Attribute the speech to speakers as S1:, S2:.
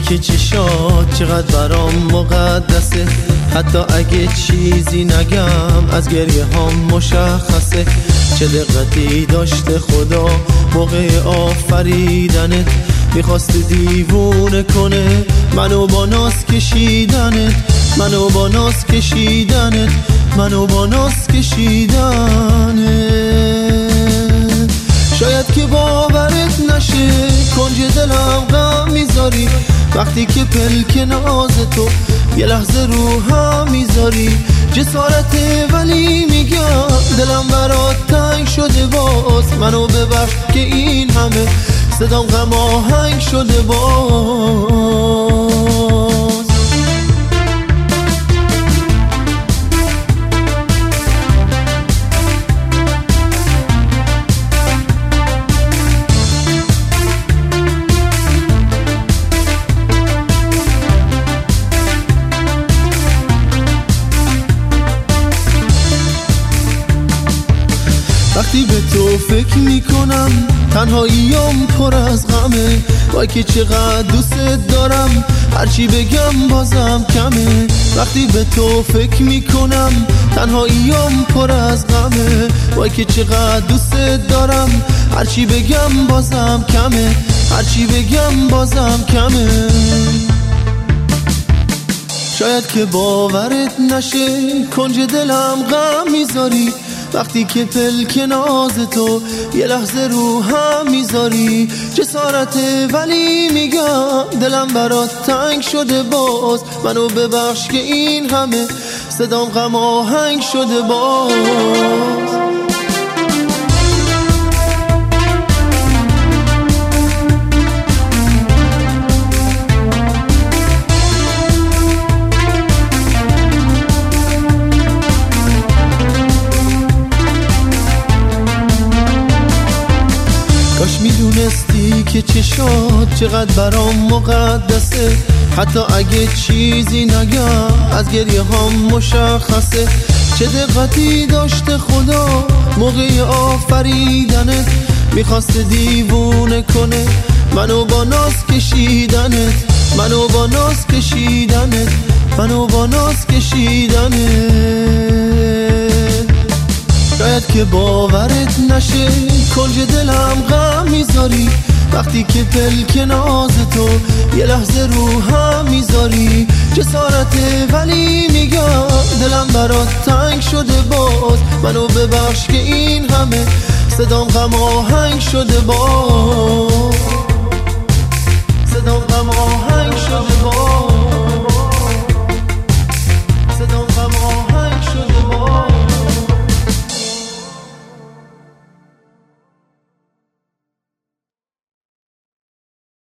S1: که چشات چقدر برام مقدسه، حتی اگه چیزی نگم از گریه هم مشخصه. چه دقتی داشته خدا موقع آفریدنت، میخواست دیوونه کنه منو با ناز کشیدنت، منو با ناز کشیدنت، منو با ناز کشیدنت. شاید که باورت نشه کنج دلم غم میذاری، وقتی که پلک ناز تو یه لحظه رو هم میذاری. جسارته ولی میگم دلم برات تنگ شده باز، منو ببخش که این همه صدام غم آهنگ شده باز. وقتی به تو فکر میکنم تنهاییم پر از غمه، وای که چقدر دوست دارم هرچی بگم بازم کمه. وقتی به تو فکر میکنم تنهاییم پر از غمه، وای که چقدر دوست دارم هرچی بگم بازم کمه، هرچی بگم بازم کمه. شاید که باورت نشه کنج دلم غم میذاری، وقتی که پلک ناز تو یه لحظه رو هم میذاری. جسارته ولی میگم دلم برات تنگ شده باز، منو ببخش که این همه صدام غم آهنگ شده باز. کاش میدونستی که چشات چقدر برام مقدسه، حتی اگه چیزی نگم از گریه هم مشخصه. چه دقتی داشته خدا موقع آفریدنت، میخواست دیوونه کنه منو با ناز کشیدنت، منو با ناز کشیدنت، منو با ناز کشیدنت. شاید که باورت نشه کنج دلم غم میذاری، وقتی که پلک ناز تو یه لحظه رو هم میذاری. جسارته ولی میگم دلم برات تنگ شده باز، منو ببخش که این همه صدام غم آهنگ شده باز، صدام غم آهنگ شده باز.